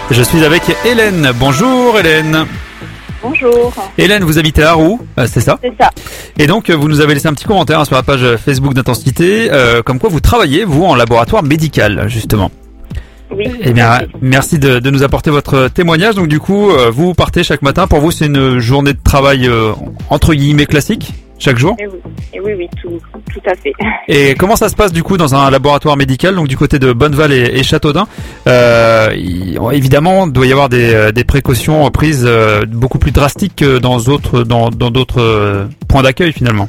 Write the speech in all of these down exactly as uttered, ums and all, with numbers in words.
Je suis avec Hélène. Bonjour Hélène. Bonjour. Hélène, vous habitez à Roux, euh, c'est ça? C'est ça. Et donc, vous nous avez laissé un petit commentaire hein, sur la page Facebook d'Intensité, euh, comme quoi vous travaillez, vous, en laboratoire médical, justement. Oui. Eh bien, merci de, de nous apporter votre témoignage. Donc, du coup, euh, vous partez chaque matin. Pour vous, c'est une journée de travail, euh, entre guillemets, classique, chaque jour? Et oui, et oui, oui, tout, tout à fait. Et comment ça se passe, du coup, dans un laboratoire médical, donc du côté de Bonneval et, et Châteaudun? euh, il, Évidemment, il doit y avoir des, des précautions prises euh, beaucoup plus drastiques que dans d'autres dans, dans d'autres euh, points d'accueil, finalement.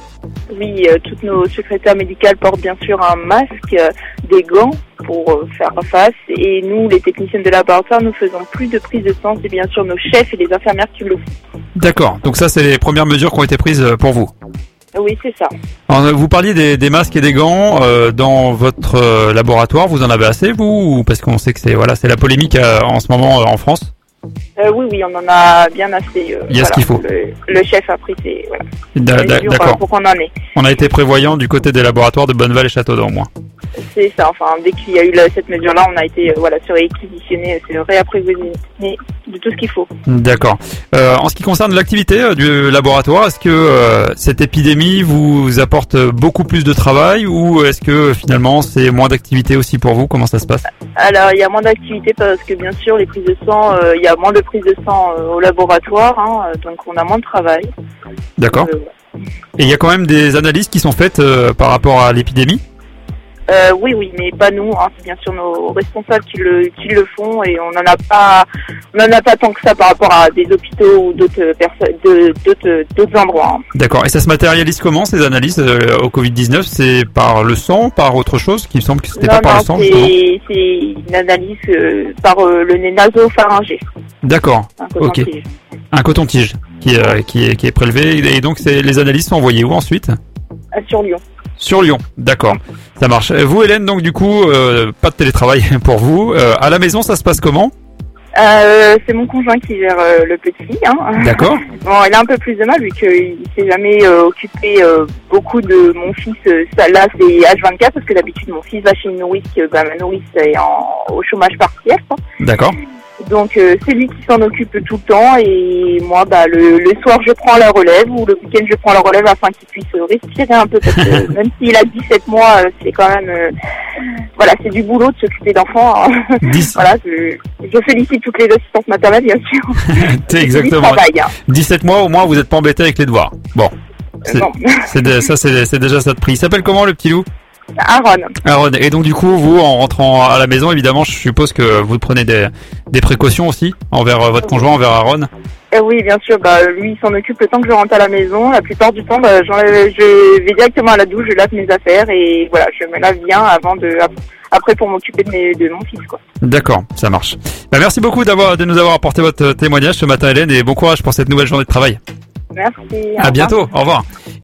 Oui, euh, toutes nos secrétaires médicales portent bien sûr un masque, euh, des gants pour euh, faire face. Et nous, les techniciens de laboratoire, nous faisons plus de prise de sang. C'est bien sûr nos chefs et les infirmières qui le font. D'accord. Donc ça, c'est les premières mesures qui ont été prises pour vous. Oui, c'est ça. Alors, vous parliez des, des masques et des gants euh, dans votre euh, laboratoire. Vous en avez assez, vous? Parce qu'on sait que c'est voilà, c'est la polémique euh, en ce moment euh, en France. Euh, oui, oui, on en a bien assez. Euh, Il y a voilà, ce qu'il faut. Le, le chef a pris ses voilà. Da, da, mesures, d'accord. euh, pour qu'on en ait. On a été prévoyant du côté des laboratoires de Bonneval et Châteaudun, au moins. C'est ça. Enfin, dès qu'il y a eu la, cette mesure-là, on a été euh, voilà surréquisitionné, c'est réapprovisionné de tout ce qu'il faut. D'accord. Euh, en ce qui concerne l'activité euh, du laboratoire, est-ce que euh, cette épidémie vous apporte beaucoup plus de travail ou est-ce que finalement c'est moins d'activité aussi pour vous? Comment ça se passe? Alors, il y a moins d'activité parce que bien sûr, les prises de sang, euh, il y a moins de prises de sang euh, au laboratoire, hein, donc on a moins de travail. D'accord. Euh, Et il y a quand même des analyses qui sont faites euh, par rapport à l'épidémie? Euh, oui, oui, mais pas nous. Hein, c'est bien sûr nos responsables qui le qui le font et on n'en a pas, on n'en a pas tant que ça par rapport à des hôpitaux ou d'autres personnes, de, d'autres d'autres endroits. Hein. D'accord. Et ça se matérialise comment ces analyses euh, au covid dix-neuf? C'est par le sang, par autre chose? Qui me semble que c'était non, pas par non, le sang. c'est c'est une analyse euh, par euh, le nez naso-pharyngé. D'accord. Un Ok. coton-tige. Un coton-tige qui euh, qui est qui est prélevé et donc c'est les analyses sont envoyées où ensuite? Ah, sur Lyon. Sur Lyon, d'accord, ça marche. Vous Hélène, donc du coup, euh, pas de télétravail pour vous. Euh, à la maison, ça se passe comment? Euh, c'est mon conjoint qui gère euh, le petit. Hein. D'accord. Bon, il a un peu plus de mal vu qu'il s'est jamais euh, occupé euh, beaucoup de mon fils. Euh, ça, là, c'est H vingt-quatre parce que d'habitude mon fils va chez une nourrice. Euh, bah, ma nourrice est en, au chômage partiel. Hein. D'accord. Donc euh, c'est lui qui s'en occupe tout le temps et moi bah le, le soir je prends la relève ou le week-end je prends la relève afin qu'il puisse respirer un peu parce que même s'il a dix-sept mois euh, c'est quand même euh, voilà c'est du boulot de s'occuper d'enfants. Hein. dix Voilà, je, je félicite toutes les assistantes maternelles bien sûr. C'est exactement. Travail, hein. dix-sept mois au moins, vous n'êtes pas embêté avec les devoirs. Bon, c'est, Non. c'est de- ça c'est, c'est déjà ça de prix. Il s'appelle comment le petit loup? Aaron. Aaron. Et donc du coup, vous en rentrant à la maison, évidemment, je suppose que vous prenez des, des précautions aussi envers euh, votre conjoint, envers Aaron. Eh oui, bien sûr, bah, lui, il s'en occupe le temps que je rentre à la maison. La plupart du temps, bah, j'enlève- je vais directement à la douche, je lave mes affaires et voilà, je me lave bien avant de, après pour m'occuper de, mes, de mon fils, quoi. D'accord, ça marche. Bah, merci beaucoup d'avoir, de nous avoir apporté votre témoignage ce matin, Hélène, et bon courage pour cette nouvelle journée de travail. Merci. au À revoir. bientôt, au revoir.